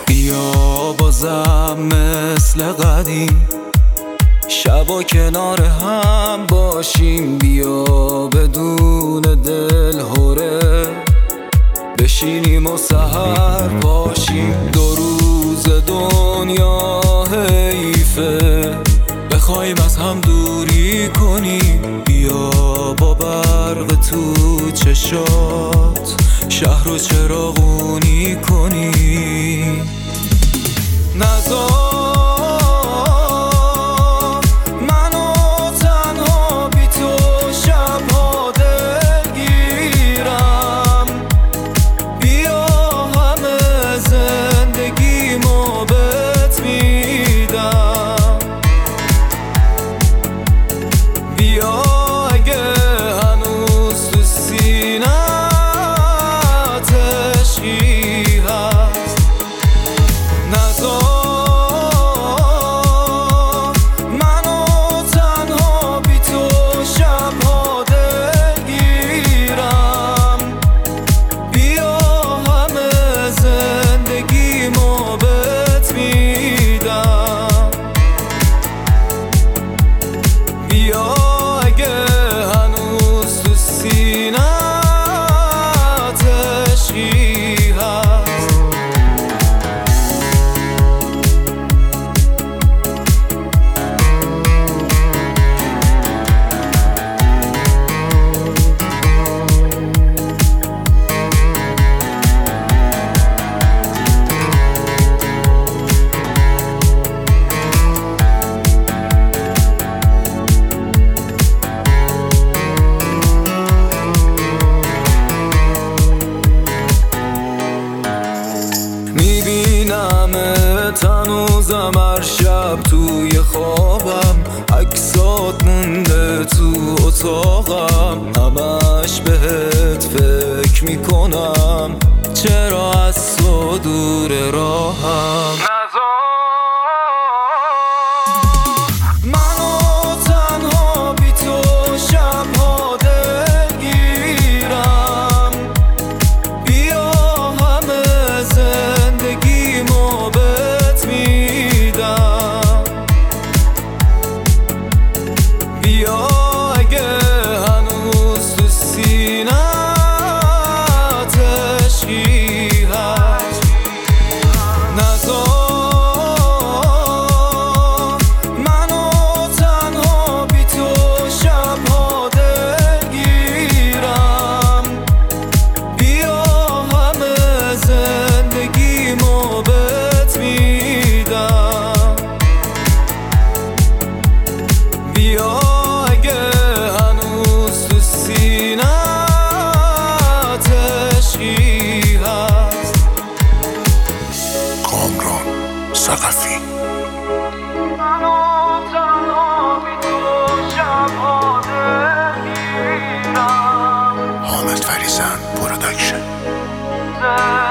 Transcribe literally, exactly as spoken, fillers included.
بیا بازم مثل قدیم شبا کنار هم باشیم، بیا بدون دل هوره بشینیم و سحر باشیم. دو روز دنیا حیفه بخوایم از هم دوری کنیم، بیا با برق تو چشات شهر رو چراغونی کنیم. نذار هنوزم هر شب توی خوابم عکسات مونده تو اتاقم، همش بهت فکر میکنم چرا از تو دور راهم. ثقفی حامد فریزن پروداکشن.